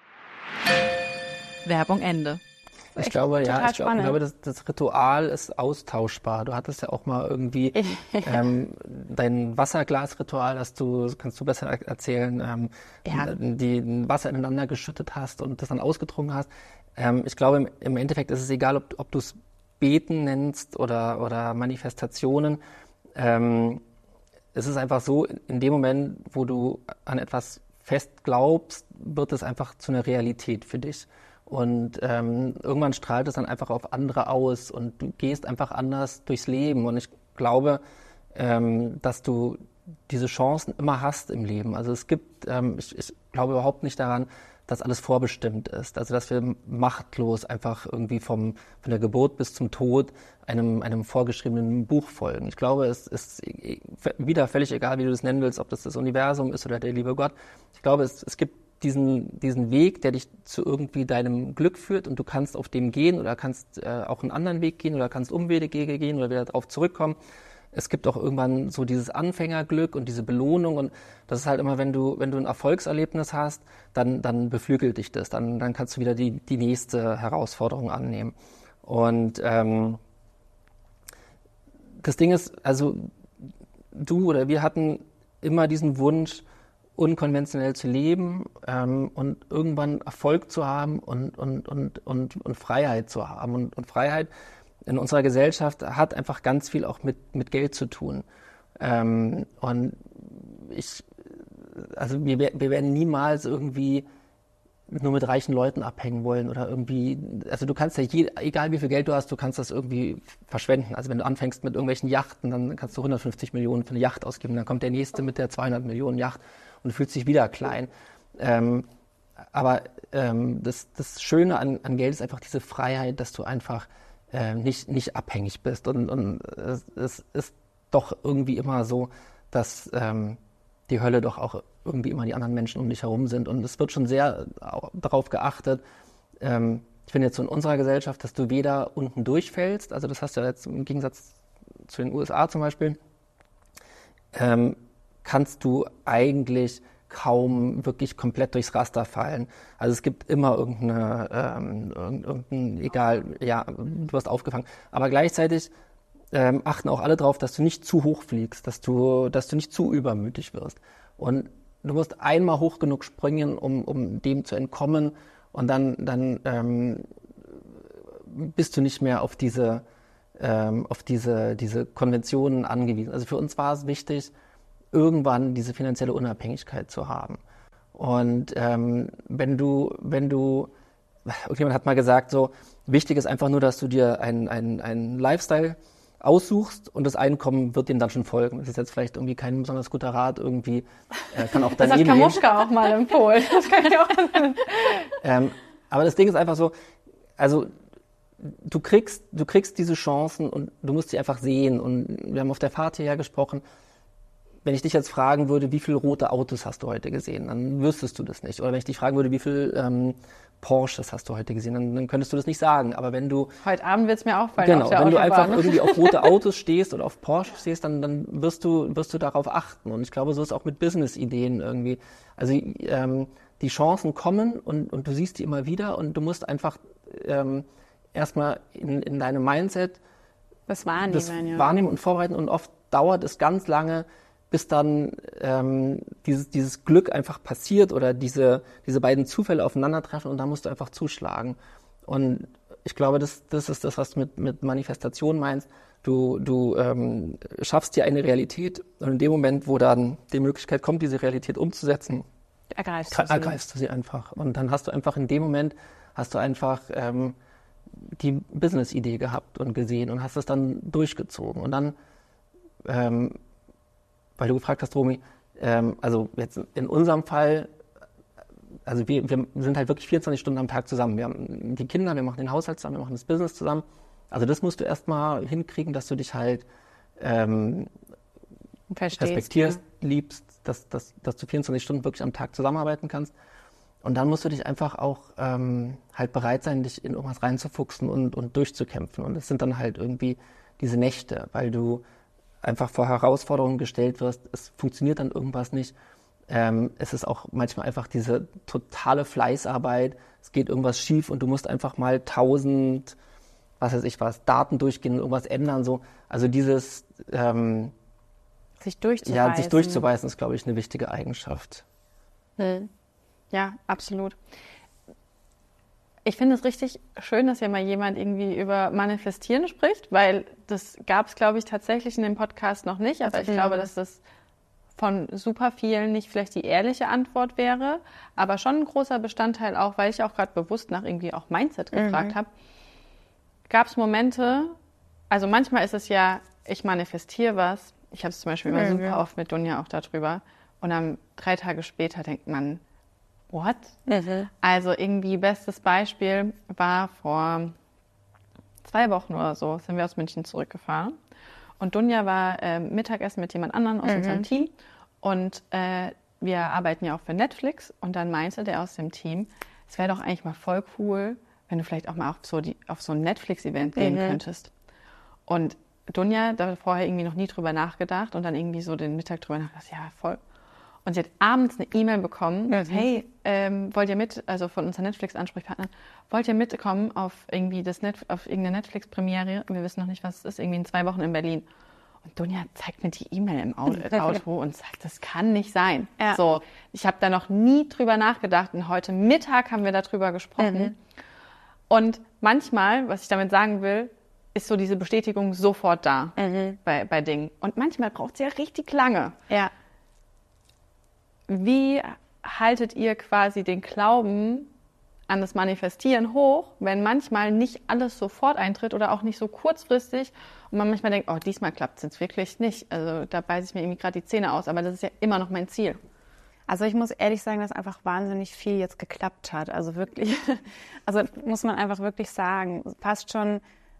Werbung Ende. Ich glaube, das Ritual ist austauschbar. Du hattest ja auch mal irgendwie dein Wasserglas-Ritual, kannst du besser erzählen, die Wasser ineinander geschüttet hast und das dann ausgetrunken hast. Ich glaube, im Endeffekt ist es egal, ob du es Beten nennst oder Manifestationen. Es ist einfach so, in dem Moment, wo du an etwas fest glaubst, wird es einfach zu einer Realität für dich. Und irgendwann strahlt es dann einfach auf andere aus und du gehst einfach anders durchs Leben. Und ich glaube, dass du diese Chancen immer hast im Leben. Also es gibt, ich glaube überhaupt nicht daran, dass alles vorbestimmt ist. Also dass wir machtlos einfach irgendwie von der Geburt bis zum Tod einem vorgeschriebenen Buch folgen. Ich glaube, es ist wieder völlig egal, wie du das nennen willst, ob das Universum ist oder der liebe Gott. Ich glaube, es gibt diesen Weg, der dich zu irgendwie deinem Glück führt und du kannst auf dem gehen oder kannst auch einen anderen Weg gehen oder kannst Umwege gehen oder wieder darauf zurückkommen. Es gibt auch irgendwann so dieses Anfängerglück und diese Belohnung und das ist halt immer, wenn du ein Erfolgserlebnis hast, dann beflügelt dich das, dann kannst du wieder die nächste Herausforderung annehmen. Und das Ding ist, also du oder wir hatten immer diesen Wunsch, unkonventionell zu leben und irgendwann Erfolg zu haben und Freiheit zu haben. Und Freiheit in unserer Gesellschaft hat einfach ganz viel auch mit Geld zu tun. Und wir werden niemals irgendwie nur mit reichen Leuten abhängen wollen oder irgendwie, also du kannst ja, egal wie viel Geld du hast, du kannst das irgendwie verschwenden. Also wenn du anfängst mit irgendwelchen Yachten, dann kannst du 150 Millionen für eine Yacht ausgeben, dann kommt der Nächste mit der 200 Millionen Yacht und du fühlst dich wieder klein. Aber das Schöne an Geld ist einfach diese Freiheit, dass du einfach nicht abhängig bist. Und es ist doch irgendwie immer so, dass die Hölle doch auch irgendwie immer die anderen Menschen um dich herum sind. Und es wird schon sehr darauf geachtet. Ich finde jetzt so in unserer Gesellschaft, dass du weder unten durchfällst, also das hast du ja jetzt im Gegensatz zu den USA zum Beispiel, kannst du eigentlich kaum wirklich komplett durchs Raster fallen. Also es gibt immer egal, ja, du wirst aufgefangen. Aber gleichzeitig achten auch alle darauf, dass du nicht zu hoch fliegst, dass du nicht zu übermütig wirst. Und du musst einmal hoch genug springen, um dem zu entkommen und dann bist du nicht mehr auf diese Konventionen angewiesen. Also für uns war es wichtig, irgendwann diese finanzielle Unabhängigkeit zu haben. Und wenn du, irgendjemand hat mal gesagt, so, wichtig ist einfach nur, dass du dir einen Lifestyle aussuchst und das Einkommen wird dem dann schon folgen. Das ist jetzt vielleicht irgendwie kein besonders guter Rat, irgendwie kann auch daneben. Das hat Kamuschka auch mal empfohlen. Das kann ich auch aber das Ding ist einfach so, also du kriegst diese Chancen und du musst sie einfach sehen. Und wir haben auf der Fahrt hierher gesprochen, wenn ich dich jetzt fragen würde, wie viele rote Autos hast du heute gesehen, dann wüsstest du das nicht. Oder wenn ich dich fragen würde, wie viele Porsches hast du heute gesehen, dann könntest du das nicht sagen. Aber wenn du... Heute Abend wird es mir auffallen. Genau, wenn du einfach irgendwie auf rote Autos stehst oder auf Porsche stehst, dann wirst du darauf achten. Und ich glaube, so ist auch mit Business-Ideen irgendwie. Also die Chancen kommen und du siehst die immer wieder und du musst einfach erstmal in deinem Mindset das wahrnehmen und vorbereiten. Und oft dauert es ganz lange, bis dann dieses Glück einfach passiert oder diese beiden Zufälle aufeinandertreffen und da musst du einfach zuschlagen. Und ich glaube, das ist das, was du mit Manifestation meinst. Du schaffst dir eine Realität und in dem Moment, wo dann die Möglichkeit kommt, diese Realität umzusetzen, ergreifst du sie einfach. Und dann hast du einfach in dem Moment, die Business-Idee gehabt und gesehen und hast es dann durchgezogen. Und dann weil du gefragt hast, Romy, also jetzt in unserem Fall, also wir sind halt wirklich 24 Stunden am Tag zusammen. Wir haben die Kinder, wir machen den Haushalt zusammen, wir machen das Business zusammen. Also das musst du erstmal hinkriegen, dass du dich halt respektierst, liebst, dass du 24 Stunden wirklich am Tag zusammenarbeiten kannst. Und dann musst du dich einfach auch halt bereit sein, dich in irgendwas reinzufuchsen und durchzukämpfen. Und es sind dann halt irgendwie diese Nächte, weil du einfach vor Herausforderungen gestellt wirst, es funktioniert dann irgendwas nicht. Es ist auch manchmal einfach diese totale Fleißarbeit, es geht irgendwas schief und du musst einfach mal 1000, Daten durchgehen und irgendwas ändern. So. Also dieses sich durchzubeißen. Ja, sich durchzubeißen ist, glaube ich, eine wichtige Eigenschaft. Ja, absolut. Ich finde es richtig schön, dass hier mal jemand irgendwie über Manifestieren spricht, weil das gab es, glaube ich, tatsächlich in dem Podcast noch nicht. Aber ich glaube, dass das von super vielen nicht vielleicht die ehrliche Antwort wäre, aber schon ein großer Bestandteil auch, weil ich auch gerade bewusst nach irgendwie auch Mindset gefragt habe. Gab es Momente, also manchmal ist es ja, ich manifestiere was. Ich habe es zum Beispiel immer super oft mit Dunja auch darüber. Und dann 3 Tage später denkt man, what? Also irgendwie bestes Beispiel war vor 2 Wochen oder so, sind wir aus München zurückgefahren. Und Dunja war Mittagessen mit jemand anderem aus unserem Team. Und wir arbeiten ja auch für Netflix. Und dann meinte der aus dem Team, es wäre doch eigentlich mal voll cool, wenn du vielleicht auch mal auf so ein Netflix-Event gehen könntest. Und Dunja, da hat vorher irgendwie noch nie drüber nachgedacht und dann irgendwie so den Mittag drüber nachgedacht, ja, voll. Und sie hat abends eine E-Mail bekommen, hey, wollt ihr mit, also von unseren Netflix-Ansprechpartnern, wollt ihr mitkommen auf irgendwie auf irgendeine Netflix-Premiere? Wir wissen noch nicht, was es ist, irgendwie in 2 Wochen in Berlin. Und Dunja zeigt mir die E-Mail im Auto und sagt, das kann nicht sein. Ja. So, ich habe da noch nie drüber nachgedacht und heute Mittag haben wir darüber gesprochen. Und manchmal, was ich damit sagen will, ist so diese Bestätigung sofort da bei Dingen. Und manchmal braucht es ja richtig lange. Ja. Wie haltet ihr quasi den Glauben an das Manifestieren hoch, wenn manchmal nicht alles sofort eintritt oder auch nicht so kurzfristig und man manchmal denkt, oh, diesmal klappt es jetzt wirklich nicht. Also da beiße ich mir irgendwie gerade die Zähne aus, aber das ist ja immer noch mein Ziel. Also ich muss ehrlich sagen, dass einfach wahnsinnig viel jetzt geklappt hat. Also wirklich, also muss man einfach wirklich sagen, fast schon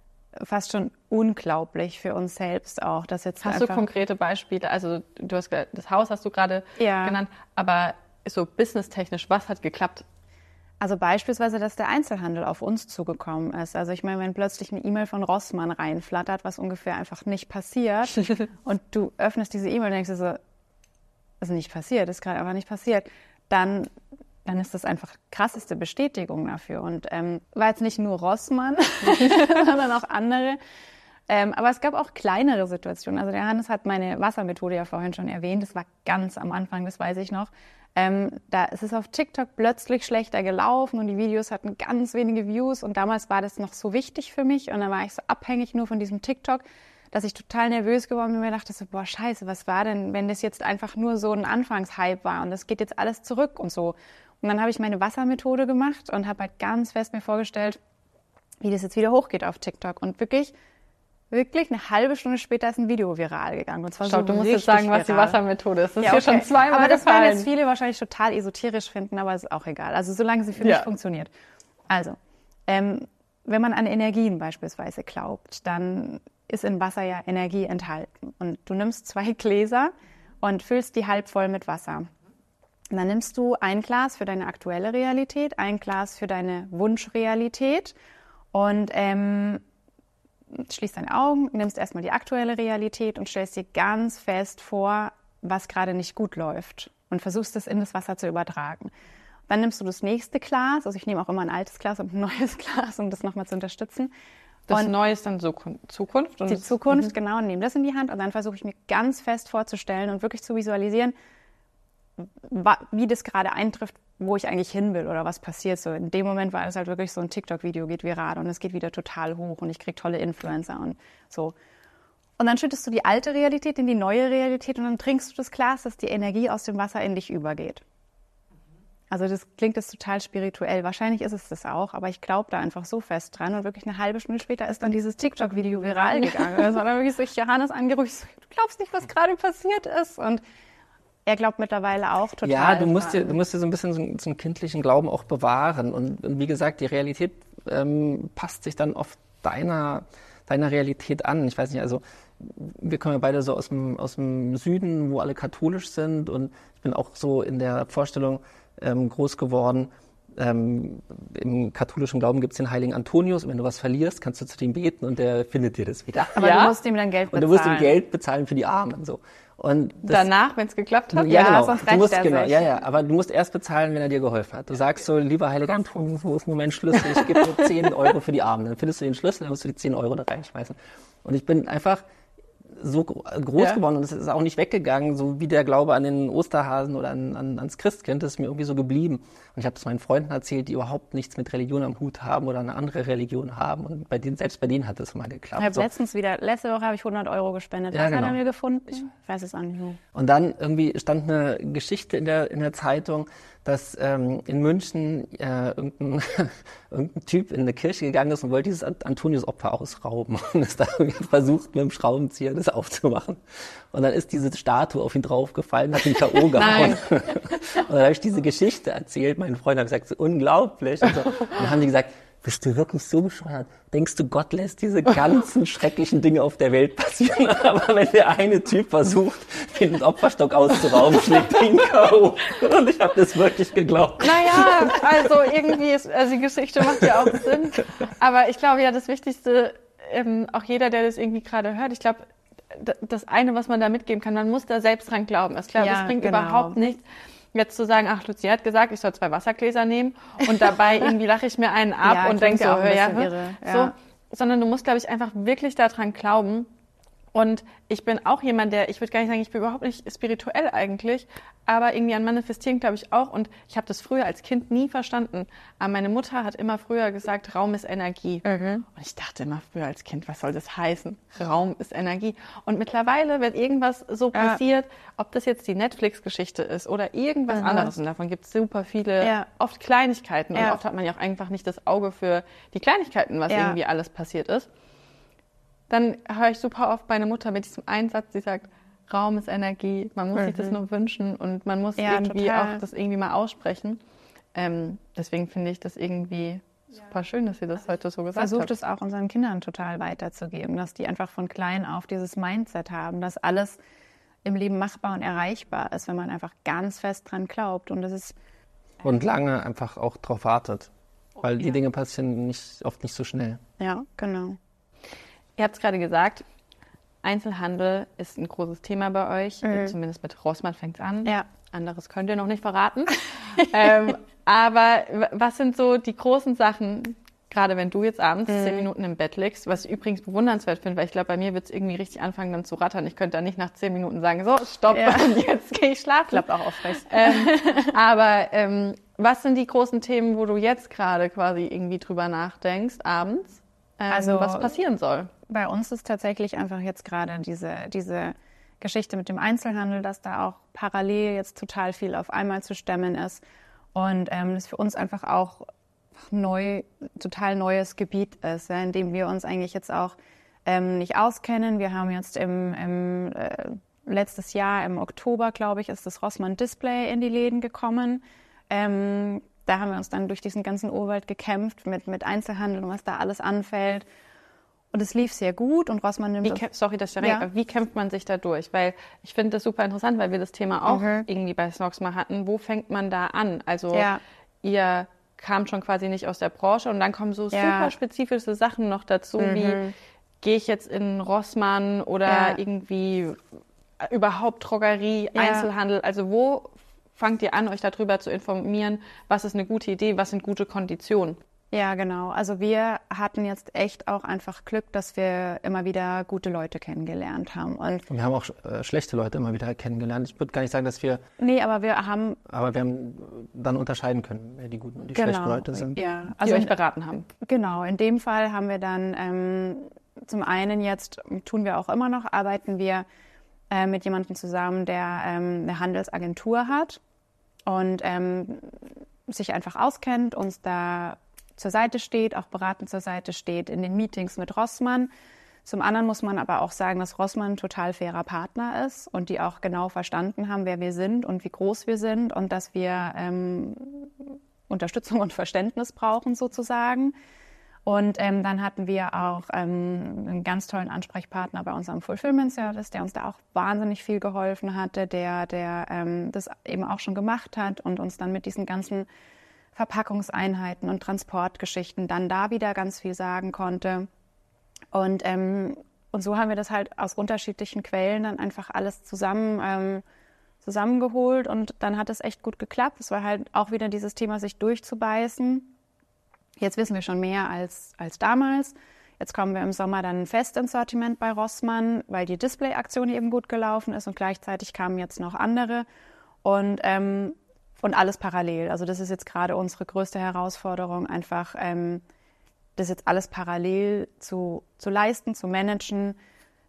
unglaublich für uns selbst auch, dass jetzt Hast du konkrete Beispiele? Also du hast das Haus hast du gerade genannt, aber so businesstechnisch, was hat geklappt? Also beispielsweise, dass der Einzelhandel auf uns zugekommen ist. Also ich meine, wenn plötzlich eine E-Mail von Rossmann reinflattert, was ungefähr einfach nicht passiert und du öffnest diese E-Mail und denkst dir so, das ist nicht passiert, das ist gerade einfach nicht passiert, dann ist das einfach krasseste Bestätigung dafür. Und war jetzt nicht nur Rossmann, sondern auch andere. Aber es gab auch kleinere Situationen. Also der Hannes hat meine Wassermethode ja vorhin schon erwähnt. Das war ganz am Anfang, das weiß ich noch. Es ist auf TikTok plötzlich schlechter gelaufen und die Videos hatten ganz wenige Views. Und damals war das noch so wichtig für mich. Und dann war ich so abhängig nur von diesem TikTok, dass ich total nervös geworden bin und mir dachte so, boah, scheiße, was war denn, wenn das jetzt einfach nur so ein Anfangshype war und das geht jetzt alles zurück und so. Und dann habe ich meine Wassermethode gemacht und habe halt ganz fest mir vorgestellt, wie das jetzt wieder hochgeht auf TikTok. Und wirklich eine halbe Stunde später ist ein Video viral gegangen. Und zwar so du musst jetzt sagen, was die Wassermethode ist. Das ist ja hier schon zweimal aber das gefallen. werden jetzt viele wahrscheinlich total esoterisch finden, aber ist auch egal. Also solange sie für mich funktioniert. Also, wenn man an Energien beispielsweise glaubt, dann ist in Wasser ja Energie enthalten. Und du nimmst 2 Gläser und füllst die halb voll mit Wasser. Und dann nimmst du ein Glas für deine aktuelle Realität, ein Glas für deine Wunschrealität und schließt deine Augen, nimmst erstmal die aktuelle Realität und stellst dir ganz fest vor, was gerade nicht gut läuft und versuchst es in das Wasser zu übertragen. Dann nimmst du das nächste Glas, also ich nehme auch immer ein altes Glas und ein neues Glas, um das nochmal zu unterstützen. Das Neue ist dann so Zukunft? Und die Zukunft, genau, und nehme das in die Hand und dann versuche ich mir ganz fest vorzustellen und wirklich zu visualisieren, wie das gerade eintrifft, wo ich eigentlich hin will oder was passiert. So in dem Moment war es halt wirklich so ein TikTok-Video geht viral und es geht wieder total hoch und ich kriege tolle Influencer und so. Und dann schüttest du die alte Realität in die neue Realität und dann trinkst du das Glas, dass die Energie aus dem Wasser in dich übergeht. Also das klingt jetzt total spirituell. Wahrscheinlich ist es das auch, aber ich glaube da einfach so fest dran. Und wirklich eine halbe Stunde später ist dann dieses TikTok-Video viral gegangen. Das war dann wirklich so, ich Johannes angerufen, so, du glaubst nicht, was gerade passiert ist. Und er glaubt mittlerweile auch total. Ja, du musst dir so ein bisschen so einen kindlichen Glauben auch bewahren. Und wie gesagt, die Realität passt sich dann oft deiner Realität an. Ich weiß nicht, also wir kommen ja beide so aus dem Süden, wo alle katholisch sind. Und ich bin auch so in der Vorstellung groß geworden. Im katholischen Glauben gibt es den heiligen Antonius. Und wenn du was verlierst, kannst du zu dem beten und der findet dir das wieder. Aber du musst ihm dann Geld bezahlen. Und du musst ihm Geld bezahlen für die Armen. So. Und danach, wenn es geklappt hat? Ja, genau. Sonst rächt er sich. Ja, aber du musst erst bezahlen, wenn er dir geholfen hat. Du sagst so, lieber heiliger Antonius, wo ist nur mein Schlüssel? Ich gebe dir 10 Euro für die Armen. Dann findest du den Schlüssel, dann musst du die 10 Euro da reinschmeißen. Und ich bin einfach so groß geworden und es ist auch nicht weggegangen, so wie der Glaube an den Osterhasen oder ans Christkind, das ist mir irgendwie so geblieben. Und ich habe das meinen Freunden erzählt, die überhaupt nichts mit Religion am Hut haben oder eine andere Religion haben. Und selbst bei denen hat es mal geklappt. Ich habe letzte Woche habe ich 100 Euro gespendet. Ja, Was hat er mir gefunden? Ich weiß es auch nicht mehr. Und dann irgendwie stand eine Geschichte in der Zeitung, dass in München irgendein Typ in eine Kirche gegangen ist und wollte dieses Antonius-Opfer ausrauben und ist da irgendwie versucht, mit dem Schraubenzieher das aufzumachen. Und dann ist diese Statue auf ihn draufgefallen, hat ihn K.O. gehauen. Und dann habe ich diese Geschichte erzählt, meinen Freunden haben gesagt, so unglaublich. Und dann haben die gesagt, bist du wirklich so bescheuert? Denkst du, Gott lässt diese ganzen schrecklichen Dinge auf der Welt passieren? Aber wenn der eine Typ versucht, den Opferstock auszurauben, schlägt er ihn K.O. Und ich habe das wirklich geglaubt. Naja, also irgendwie ist, also die Geschichte macht ja auch Sinn. Aber ich glaube ja, das Wichtigste, auch jeder, der das irgendwie gerade hört, ich glaube, das eine, was man da mitgeben kann, man muss da selbst dran glauben. Ich glaube, es bringt überhaupt nichts, jetzt zu sagen, ach, Lucia hat gesagt, ich soll 2 Wassergläser nehmen und dabei irgendwie lache ich mir einen ab und denke so, sondern du musst, glaube ich, einfach wirklich daran glauben. Und ich bin auch jemand, ich würde gar nicht sagen, ich bin überhaupt nicht spirituell eigentlich, aber irgendwie an Manifestieren glaube ich auch. Und ich habe das früher als Kind nie verstanden. Aber meine Mutter hat immer früher gesagt, Raum ist Energie. Und ich dachte immer früher als Kind, was soll das heißen? Raum ist Energie. Und mittlerweile, wenn irgendwas so passiert, ob das jetzt die Netflix-Geschichte ist oder irgendwas anderes, und davon gibt es super viele, oft Kleinigkeiten. Und oft hat man ja auch einfach nicht das Auge für die Kleinigkeiten, was irgendwie alles passiert ist. Dann höre ich super oft meine Mutter mit diesem Einsatz, die sagt, Raum ist Energie, man muss sich das nur wünschen und man muss irgendwie auch das irgendwie mal aussprechen. Deswegen finde ich das irgendwie super schön, dass sie das heute so gesagt hat. Versucht es auch unseren Kindern total weiterzugeben, dass die einfach von klein auf dieses Mindset haben, dass alles im Leben machbar und erreichbar ist, wenn man einfach ganz fest dran glaubt. Und das ist und lange einfach auch drauf wartet, weil die Dinge passieren oft nicht so schnell. Ja, genau. Ihr habt es gerade gesagt, Einzelhandel ist ein großes Thema bei euch. Zumindest mit Rossmann fängt es an. Ja. Anderes könnt ihr noch nicht verraten. Aber was sind so die großen Sachen, gerade wenn du jetzt abends 10 Minuten im Bett liegst, was ich übrigens bewundernswert finde, weil ich glaube, bei mir wird es irgendwie richtig anfangen dann zu rattern. Ich könnte da nicht nach 10 Minuten sagen, so, stopp, und jetzt gehe ich schlafen. Klappt auch aufrecht. Aber was sind die großen Themen, wo du jetzt gerade quasi irgendwie drüber nachdenkst, abends? Also was passieren soll. Bei uns ist tatsächlich einfach jetzt gerade diese Geschichte mit dem Einzelhandel, dass da auch parallel jetzt total viel auf einmal zu stemmen ist und das für uns einfach auch total neues Gebiet ist, in dem wir uns eigentlich jetzt auch nicht auskennen. Wir haben jetzt letztes Jahr im Oktober, glaube ich, ist das Rossmann Display in die Läden gekommen. Da haben wir uns dann durch diesen ganzen Urwald gekämpft mit Einzelhandel und was da alles anfällt. Und es lief sehr gut und Rossmann nimmt wie kämpft man sich da durch? Weil ich finde das super interessant, weil wir das Thema auch irgendwie bei Snox mal hatten. Wo fängt man da an? Also ihr kamt schon quasi nicht aus der Branche und dann kommen so super spezifische Sachen noch dazu, wie gehe ich jetzt in Rossmann oder irgendwie überhaupt Drogerie, Einzelhandel. Also wo fangt ihr an, euch darüber zu informieren, was ist eine gute Idee, was sind gute Konditionen? Ja, genau. Also wir hatten jetzt echt auch einfach Glück, dass wir immer wieder gute Leute kennengelernt haben. Und wir haben auch schlechte Leute immer wieder kennengelernt. Ich würde gar nicht sagen, dass wir... Nee, aber wir haben dann unterscheiden können, wer die guten und die schlechten Leute sind. Ja, also die euch beraten haben. Genau, in dem Fall haben wir dann zum einen jetzt, tun wir auch immer noch, arbeiten wir mit jemandem zusammen, der eine Handelsagentur hat und sich einfach auskennt, uns da zur Seite steht, auch beratend zur Seite steht in den Meetings mit Rossmann. Zum anderen muss man aber auch sagen, dass Rossmann ein total fairer Partner ist und die auch genau verstanden haben, wer wir sind und wie groß wir sind und dass wir Unterstützung und Verständnis brauchen sozusagen. Und dann hatten wir auch einen ganz tollen Ansprechpartner bei unserem Fulfillment Service, der uns da auch wahnsinnig viel geholfen hatte, der das eben auch schon gemacht hat und uns dann mit diesen ganzen Verpackungseinheiten und Transportgeschichten dann da wieder ganz viel sagen konnte. Und so haben wir das halt aus unterschiedlichen Quellen dann einfach alles zusammengeholt und dann hat es echt gut geklappt. Es war halt auch wieder dieses Thema, sich durchzubeißen. Jetzt wissen wir schon mehr als damals. Jetzt kommen wir im Sommer dann fest ins Sortiment bei Rossmann, weil die Display-Aktion eben gut gelaufen ist und gleichzeitig kamen jetzt noch andere und alles parallel. Also das ist jetzt gerade unsere größte Herausforderung, einfach das jetzt alles parallel zu leisten, zu managen,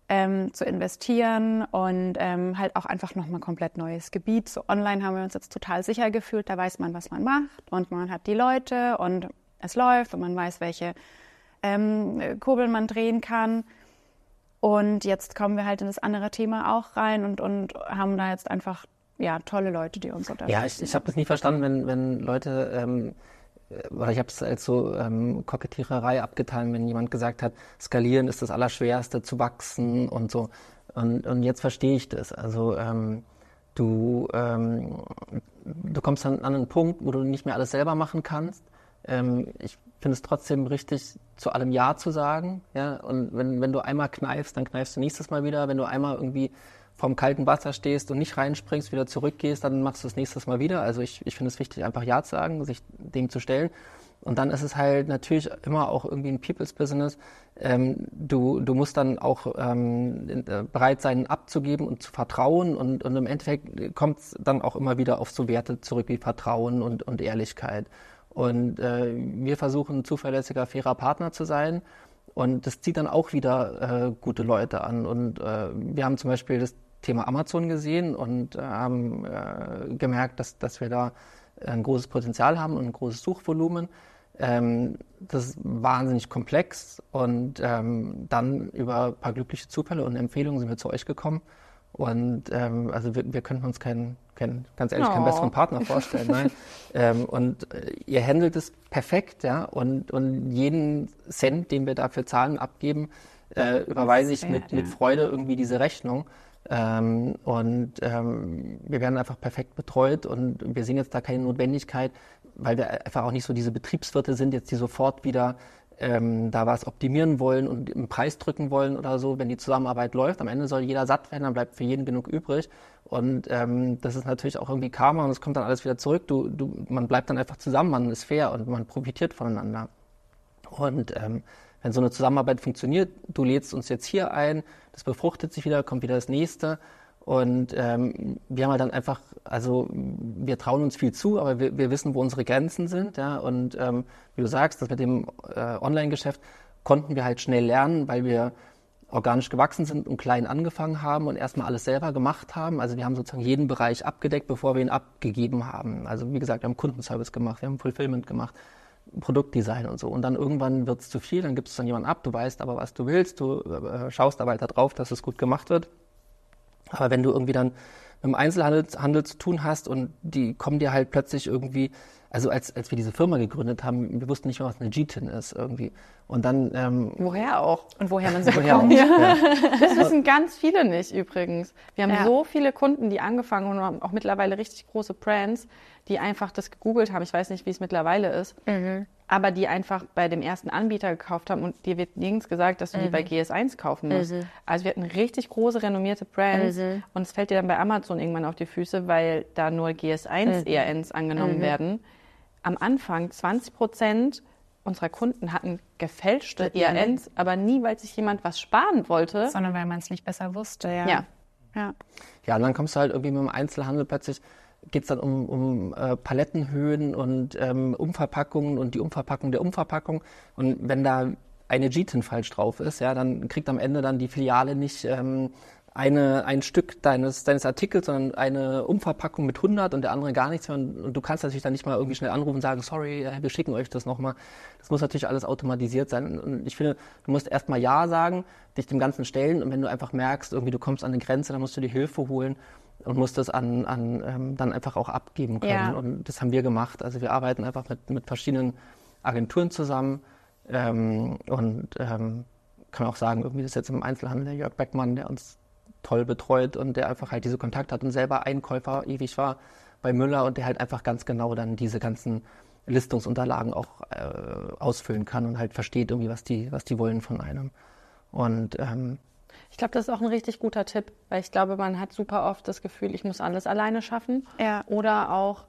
zu investieren und halt auch einfach nochmal komplett neues Gebiet. So online haben wir uns jetzt total sicher gefühlt, da weiß man, was man macht und man hat die Leute und es läuft und man weiß, welche Kurbeln man drehen kann. Und jetzt kommen wir halt in das andere Thema auch rein und haben da jetzt einfach tolle Leute, die uns unterstützen. Ja, ich habe das nie verstanden, wenn Leute, oder ich habe es als so Kokettiererei abgetan, wenn jemand gesagt hat, skalieren ist das Allerschwerste, zu wachsen und so. Und jetzt verstehe ich das. Also du kommst dann an einen Punkt, wo du nicht mehr alles selber machen kannst. Ich finde es trotzdem richtig, zu allem Ja zu sagen. Ja? Und wenn du einmal kneifst, dann kneifst du nächstes Mal wieder. Wenn du einmal irgendwie vorm kalten Wasser stehst und nicht reinspringst, wieder zurückgehst, dann machst du es nächstes Mal wieder. Also ich finde es wichtig, einfach Ja zu sagen, sich dem zu stellen. Und dann ist es halt natürlich immer auch irgendwie ein People's Business. Du musst dann auch bereit sein, abzugeben und zu vertrauen. Und im Endeffekt kommt es dann auch immer wieder auf so Werte zurück wie Vertrauen und Ehrlichkeit. Und wir versuchen, ein zuverlässiger, fairer Partner zu sein. Und das zieht dann auch wieder gute Leute an. Und wir haben zum Beispiel das Thema Amazon gesehen und haben gemerkt, dass wir da ein großes Potenzial haben und ein großes Suchvolumen. Das ist wahnsinnig komplex. Und dann über ein paar glückliche Zufälle und Empfehlungen sind wir zu euch gekommen. Und also wir könnten uns keinen besseren Partner vorstellen. Nein. Und ihr handelt es perfekt, ja. Und jeden Cent, den wir dafür zahlen, abgeben, überweise ich mit Freude irgendwie diese Rechnung. Wir werden einfach perfekt betreut und wir sehen jetzt da keine Notwendigkeit, weil wir einfach auch nicht so diese Betriebswirte sind, jetzt die sofort wieder da was optimieren wollen und im Preis drücken wollen oder so. Wenn die Zusammenarbeit läuft, am Ende soll jeder satt werden, dann bleibt für jeden genug übrig. Und das ist natürlich auch irgendwie Karma und es kommt dann alles wieder zurück. Man bleibt dann einfach zusammen, man ist fair und man profitiert voneinander. Und wenn so eine Zusammenarbeit funktioniert, du lädst uns jetzt hier ein, das befruchtet sich wieder, kommt wieder das Nächste. Und wir haben halt dann einfach, also wir trauen uns viel zu, aber wir wissen, wo unsere Grenzen sind. Ja? Und wie du sagst, das mit dem Online-Geschäft konnten wir halt schnell lernen, weil wir organisch gewachsen sind und klein angefangen haben und erstmal alles selber gemacht haben. Also wir haben sozusagen jeden Bereich abgedeckt, bevor wir ihn abgegeben haben. Also wie gesagt, wir haben Kundenservice gemacht, wir haben Fulfillment gemacht, Produktdesign und so. Und dann irgendwann wird es zu viel, dann gibst du dann jemanden ab, du weißt aber, was du willst, du schaust aber weiter drauf, dass es gut gemacht wird. Aber wenn du irgendwie dann mit dem Einzelhandel zu tun hast und die kommen dir halt plötzlich irgendwie, also als wir diese Firma gegründet haben, wir wussten nicht mehr, was eine GTIN ist irgendwie. Und dann... woher auch? Und woher man sie woher bekommt. Ja. Das wissen ganz viele nicht übrigens. Wir haben so viele Kunden, die angefangen und haben auch mittlerweile richtig große Brands, die einfach das gegoogelt haben. Ich weiß nicht, wie es mittlerweile ist. Aber die einfach bei dem ersten Anbieter gekauft haben und dir wird nirgends gesagt, dass du die bei GS1 kaufen musst. Also wir hatten richtig große, renommierte Brands und es fällt dir dann bei Amazon irgendwann auf die Füße, weil da nur GS1 ERNs angenommen werden. Am Anfang 20% unserer Kunden hatten gefälschte ERNs, aber nie, weil sich jemand was sparen wollte. Sondern weil man es nicht besser wusste, Ja. Ja, und dann kommst du halt irgendwie mit dem Einzelhandel plötzlich, geht es dann um Palettenhöhen und Umverpackungen und die Umverpackung der Umverpackung. Und wenn da eine GTIN falsch drauf ist, ja, dann kriegt am Ende dann die Filiale nicht ein Stück deines Artikels, sondern eine Umverpackung mit 100 und der andere gar nichts mehr. Und du kannst natürlich dann nicht mal irgendwie schnell anrufen und sagen, sorry, wir schicken euch das nochmal. Das muss natürlich alles automatisiert sein. Und ich finde, du musst erstmal Ja sagen, dich dem Ganzen stellen. Und wenn du einfach merkst, irgendwie du kommst an eine Grenze, dann musst du dir Hilfe holen und musst das dann einfach auch abgeben können. Ja. Und das haben wir gemacht. Also wir arbeiten einfach mit verschiedenen Agenturen zusammen kann auch sagen, irgendwie das ist jetzt im Einzelhandel der Jörg Beckmann, der uns toll betreut und der einfach halt diese Kontakte hat und selber Einkäufer ewig war bei Müller und der halt einfach ganz genau dann diese ganzen Listungsunterlagen auch ausfüllen kann und halt versteht irgendwie, was die wollen von einem. Und Ich glaube, das ist auch ein richtig guter Tipp, weil ich glaube, man hat super oft das Gefühl, ich muss alles alleine schaffen. Ja. Oder auch,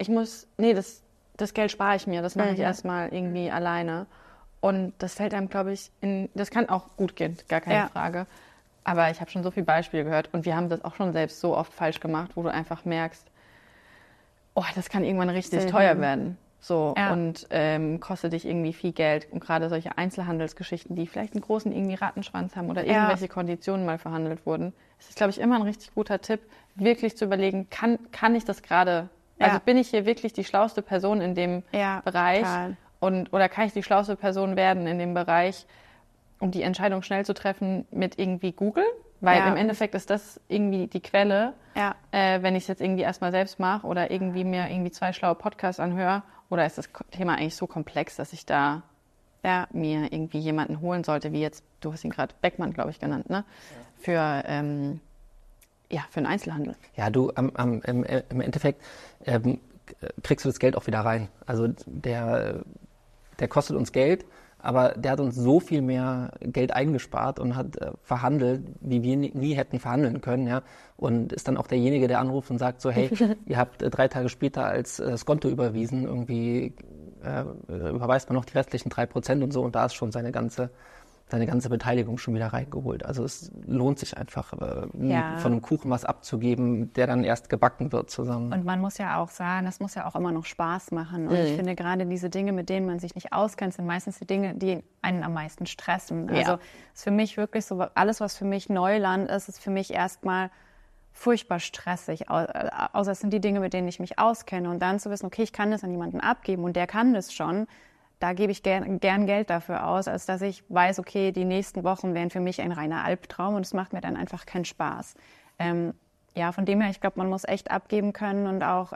das Geld spare ich mir, das mache ich erstmal irgendwie alleine. Und das fällt einem, glaube ich, das kann auch gut gehen, gar keine Frage. Aber ich habe schon so viele Beispiele gehört und wir haben das auch schon selbst so oft falsch gemacht, wo du einfach merkst, oh, das kann irgendwann richtig teuer werden. So, Ja. und kostet dich irgendwie viel Geld. Und gerade solche Einzelhandelsgeschichten, die vielleicht einen großen irgendwie Rattenschwanz haben oder irgendwelche Konditionen mal verhandelt wurden, ist, glaube ich, immer ein richtig guter Tipp, wirklich zu überlegen, kann ich das gerade, also bin ich hier wirklich die schlauste Person in dem Bereich oder kann ich die schlauste Person werden in dem Bereich, um die Entscheidung schnell zu treffen mit irgendwie Google? Weil im Endeffekt ist das irgendwie die Quelle, wenn ich es jetzt irgendwie erstmal selbst mache oder irgendwie mir irgendwie 2 schlaue Podcasts anhöre. Oder ist das Thema eigentlich so komplex, dass ich da mir irgendwie jemanden holen sollte, wie jetzt, du hast ihn gerade Beckmann, glaube ich, genannt, ne? Für einen Einzelhandel. Ja, du, im Endeffekt kriegst du das Geld auch wieder rein. Also der kostet uns Geld, aber der hat uns so viel mehr Geld eingespart und hat verhandelt, wie wir nie hätten verhandeln können, ja. Und ist dann auch derjenige, der anruft und sagt so, hey, ihr habt 3 Tage später als Skonto überwiesen, irgendwie überweist man noch die restlichen 3% und so, und da ist schon seine ganze Beteiligung schon wieder reingeholt. Also es lohnt sich einfach, von einem Kuchen was abzugeben, der dann erst gebacken wird zusammen. Und man muss ja auch sagen, das muss ja auch immer noch Spaß machen. Und ich finde gerade diese Dinge, mit denen man sich nicht auskennt, sind meistens die Dinge, die einen am meisten stressen. Also ist für mich wirklich so, alles, was für mich Neuland ist für mich erstmal furchtbar stressig. Außer es sind die Dinge, mit denen ich mich auskenne. Und dann zu wissen, okay, ich kann das an jemanden abgeben und der kann das schon. Da gebe ich gern Geld dafür aus, als dass ich weiß, okay, die nächsten Wochen wären für mich ein reiner Albtraum und es macht mir dann einfach keinen Spaß. Von dem her, ich glaube, man muss echt abgeben können und auch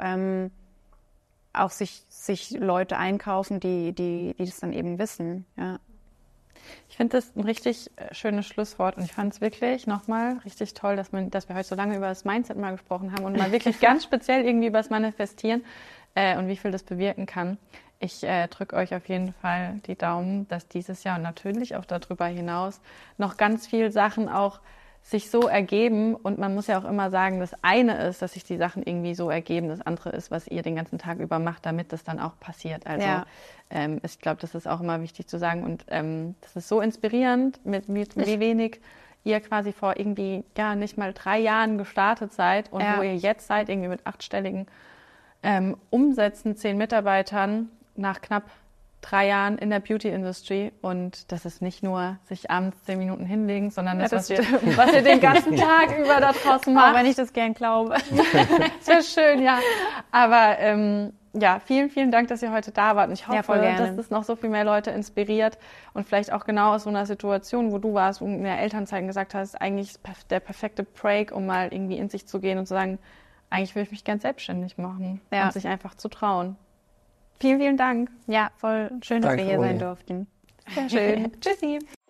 sich Leute einkaufen, die das dann eben wissen. Ja. Ich finde das ein richtig schönes Schlusswort und ich fand es wirklich nochmal richtig toll, dass wir heute so lange über das Mindset mal gesprochen haben und mal wirklich ganz speziell irgendwie über das Manifestieren und wie viel das bewirken kann. Ich drücke euch auf jeden Fall die Daumen, dass dieses Jahr und natürlich auch darüber hinaus noch ganz viele Sachen auch sich so ergeben. Und man muss ja auch immer sagen, das eine ist, dass sich die Sachen irgendwie so ergeben. Das andere ist, was ihr den ganzen Tag über macht, damit das dann auch passiert. Also ich glaube, das ist auch immer wichtig zu sagen. Und das ist so inspirierend, mit wie wenig ihr quasi vor irgendwie nicht mal 3 Jahren gestartet seid und wo ihr jetzt seid, irgendwie mit 8-stelligen Umsätzen, 10 Mitarbeitern, nach knapp 3 Jahren in der Beauty-Industry. Und das ist nicht nur sich abends 10 Minuten hinlegen, sondern das, was ihr den ganzen Tag über da draußen macht. Auch wenn ich das gern glaube. Sehr schön, ja. Aber vielen, vielen Dank, dass ihr heute da wart. Und ich hoffe, dass das noch so viel mehr Leute inspiriert und vielleicht auch genau aus so einer Situation, wo du warst, wo du in der Elternzeit gesagt hast, eigentlich der perfekte Break, um mal irgendwie in sich zu gehen und zu sagen, eigentlich will ich mich ganz selbstständig machen und sich einfach zu trauen. Vielen, vielen Dank. Ja, voll schön, dass wir hier sein durften. Sehr schön. Tschüssi.